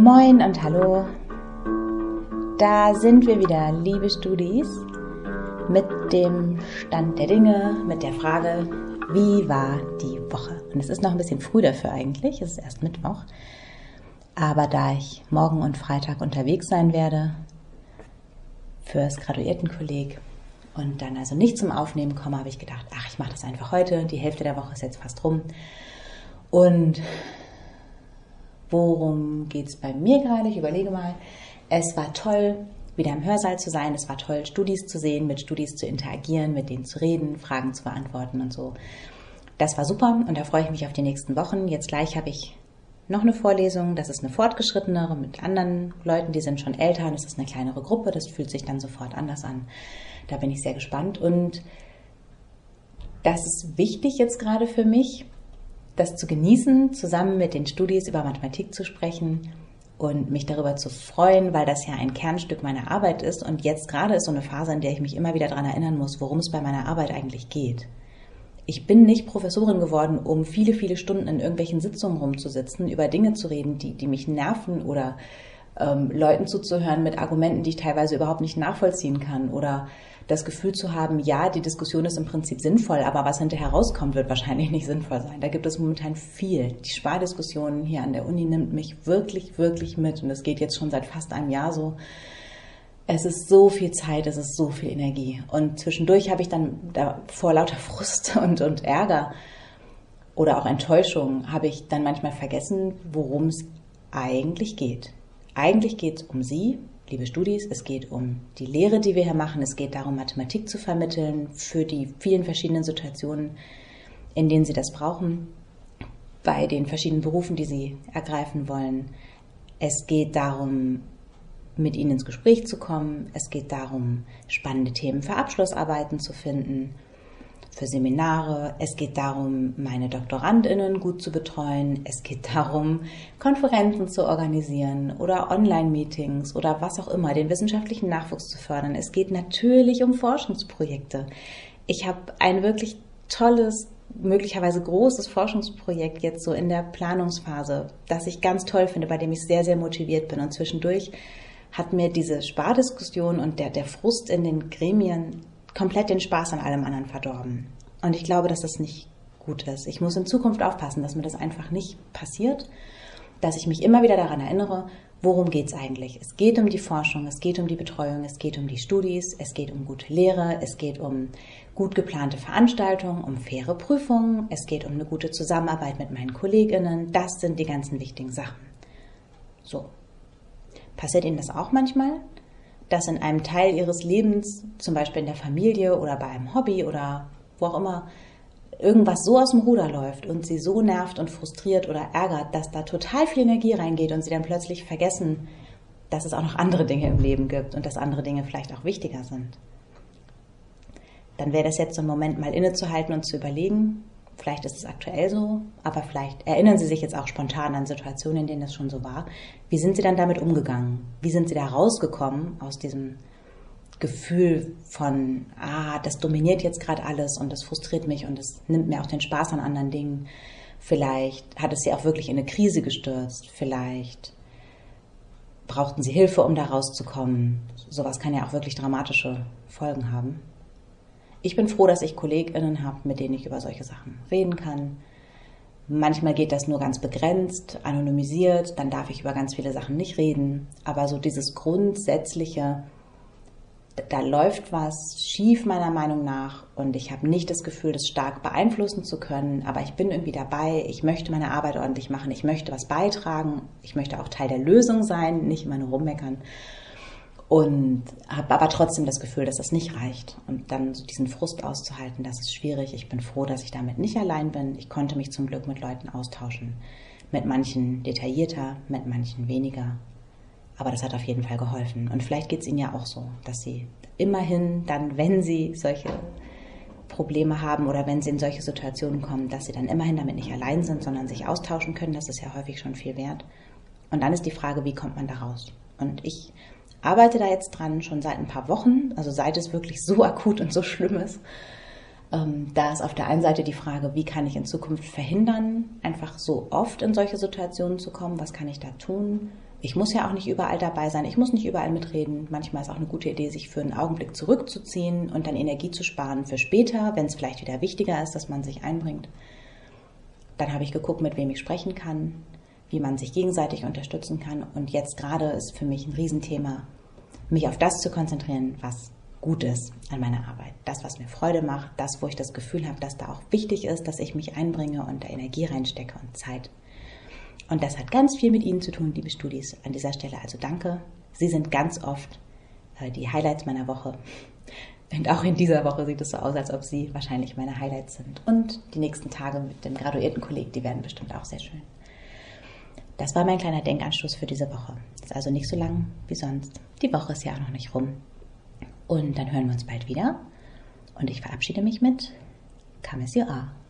Moin und hallo, da sind wir wieder, liebe Studis, mit dem Stand der Dinge, mit der Frage, wie war die Woche? Und es ist noch ein bisschen früh dafür eigentlich, es ist erst Mittwoch, aber da ich morgen und Freitag unterwegs sein werde fürs Graduiertenkolleg und dann also nicht zum Aufnehmen komme, habe ich gedacht, ich mache das einfach heute, die Hälfte der Woche ist jetzt fast rum. Und worum geht es bei mir gerade? Ich überlege mal. Es war toll, wieder im Hörsaal zu sein. Es war toll, Studis zu sehen, mit Studis zu interagieren, mit denen zu reden, Fragen zu beantworten und so. Das war super und da freue ich mich auf die nächsten Wochen. Jetzt gleich habe ich noch eine Vorlesung. Das ist eine fortgeschrittenere mit anderen Leuten, die sind schon älter. Und es ist eine kleinere Gruppe. Das fühlt sich dann sofort anders an. Da bin ich sehr gespannt. Und das ist wichtig jetzt gerade für mich, das zu genießen, zusammen mit den Studis über Mathematik zu sprechen und mich darüber zu freuen, weil das ja ein Kernstück meiner Arbeit ist. Und jetzt gerade ist so eine Phase, in der ich mich immer wieder daran erinnern muss, worum es bei meiner Arbeit eigentlich geht. Ich bin nicht Professorin geworden, um viele, viele Stunden in irgendwelchen Sitzungen rumzusitzen, über Dinge zu reden, die mich nerven oder Leuten zuzuhören mit Argumenten, die ich teilweise überhaupt nicht nachvollziehen kann oder das Gefühl zu haben, ja, die Diskussion ist im Prinzip sinnvoll, aber was hinterher rauskommt, wird wahrscheinlich nicht sinnvoll sein. Da gibt es momentan viel. Die Spardiskussion hier an der Uni nimmt mich wirklich, wirklich mit und das geht jetzt schon seit fast einem Jahr so. Es ist so viel Zeit, es ist so viel Energie und zwischendurch habe ich dann vor lauter Frust und Ärger oder auch Enttäuschung habe ich dann manchmal vergessen, worum es eigentlich geht. Eigentlich geht es um Sie, liebe Studis, es geht um die Lehre, die wir hier machen. Es geht darum, Mathematik zu vermitteln für die vielen verschiedenen Situationen, in denen Sie das brauchen, bei den verschiedenen Berufen, die Sie ergreifen wollen. Es geht darum, mit Ihnen ins Gespräch zu kommen. Es geht darum, spannende Themen für Abschlussarbeiten zu finden, für Seminare. Es geht darum, meine DoktorandInnen gut zu betreuen. Es geht darum, Konferenzen zu organisieren oder Online-Meetings oder was auch immer, den wissenschaftlichen Nachwuchs zu fördern. Es geht natürlich um Forschungsprojekte. Ich habe ein wirklich tolles, möglicherweise großes Forschungsprojekt jetzt so in der Planungsphase, das ich ganz toll finde, bei dem ich sehr, sehr motiviert bin. Und zwischendurch hat mir diese Spardiskussion und der Frust in den Gremien komplett den Spaß an allem anderen verdorben. Und ich glaube, dass das nicht gut ist. Ich muss in Zukunft aufpassen, dass mir das einfach nicht passiert, dass ich mich immer wieder daran erinnere, worum geht es eigentlich. Es geht um die Forschung, es geht um die Betreuung, es geht um die Studis, es geht um gute Lehre, es geht um gut geplante Veranstaltungen, um faire Prüfungen, es geht um eine gute Zusammenarbeit mit meinen KollegInnen. Das sind die ganzen wichtigen Sachen. So. Passiert Ihnen das auch manchmal? Dass in einem Teil ihres Lebens, zum Beispiel in der Familie oder bei einem Hobby oder wo auch immer, irgendwas so aus dem Ruder läuft und sie so nervt und frustriert oder ärgert, dass da total viel Energie reingeht und sie dann plötzlich vergessen, dass es auch noch andere Dinge im Leben gibt und dass andere Dinge vielleicht auch wichtiger sind. Dann wäre das jetzt so ein Moment, mal innezuhalten und zu überlegen, vielleicht ist es aktuell so, aber vielleicht erinnern Sie sich jetzt auch spontan an Situationen, in denen das schon so war. Wie sind Sie dann damit umgegangen? Wie sind Sie da rausgekommen aus diesem Gefühl von, das dominiert jetzt gerade alles und das frustriert mich und das nimmt mir auch den Spaß an anderen Dingen. Vielleicht hat es Sie auch wirklich in eine Krise gestürzt. Vielleicht brauchten Sie Hilfe, um da rauszukommen. Sowas kann ja auch wirklich dramatische Folgen haben. Ich bin froh, dass ich KollegInnen habe, mit denen ich über solche Sachen reden kann. Manchmal geht das nur ganz begrenzt, anonymisiert, dann darf ich über ganz viele Sachen nicht reden. Aber so dieses Grundsätzliche, da läuft was schief meiner Meinung nach und ich habe nicht das Gefühl, das stark beeinflussen zu können, aber ich bin irgendwie dabei, ich möchte meine Arbeit ordentlich machen, ich möchte was beitragen, ich möchte auch Teil der Lösung sein, nicht immer nur rummeckern. Und habe aber trotzdem das Gefühl, dass das nicht reicht. Und dann so diesen Frust auszuhalten, das ist schwierig. Ich bin froh, dass ich damit nicht allein bin. Ich konnte mich zum Glück mit Leuten austauschen. Mit manchen detaillierter, mit manchen weniger. Aber das hat auf jeden Fall geholfen. Und vielleicht geht es Ihnen ja auch so, dass Sie immerhin dann, wenn Sie solche Probleme haben oder wenn Sie in solche Situationen kommen, dass Sie dann immerhin damit nicht allein sind, sondern sich austauschen können. Das ist ja häufig schon viel wert. Und dann ist die Frage, wie kommt man da raus? Und ich arbeite da jetzt dran, schon seit ein paar Wochen, also seit es wirklich so akut und so schlimm ist. Da ist auf der einen Seite die Frage, wie kann ich in Zukunft verhindern, einfach so oft in solche Situationen zu kommen, was kann ich da tun, Ich muss ja auch nicht überall dabei sein, ich muss nicht überall mitreden. Manchmal ist auch eine gute Idee, sich für einen Augenblick zurückzuziehen und dann Energie zu sparen für später, wenn es vielleicht wieder wichtiger ist, dass man sich einbringt. Dann habe ich geguckt, mit wem ich sprechen kann, wie man sich gegenseitig unterstützen kann. Und jetzt gerade ist für mich ein Riesenthema, mich auf das zu konzentrieren, was gut ist an meiner Arbeit. Das, was mir Freude macht, das, wo ich das Gefühl habe, dass da auch wichtig ist, dass ich mich einbringe und da Energie reinstecke und Zeit. Und das hat ganz viel mit Ihnen zu tun, liebe Studis. An dieser Stelle also danke. Sie sind ganz oft die Highlights meiner Woche. Und auch in dieser Woche sieht es so aus, als ob Sie wahrscheinlich meine Highlights sind. Und die nächsten Tage mit dem graduierten Kolleg, die werden bestimmt auch sehr schön. Das war mein kleiner Denkanstoß für diese Woche. Ist also nicht so lang wie sonst. Die Woche ist ja auch noch nicht rum. Und dann hören wir uns bald wieder. Und ich verabschiede mich mit Come as you are.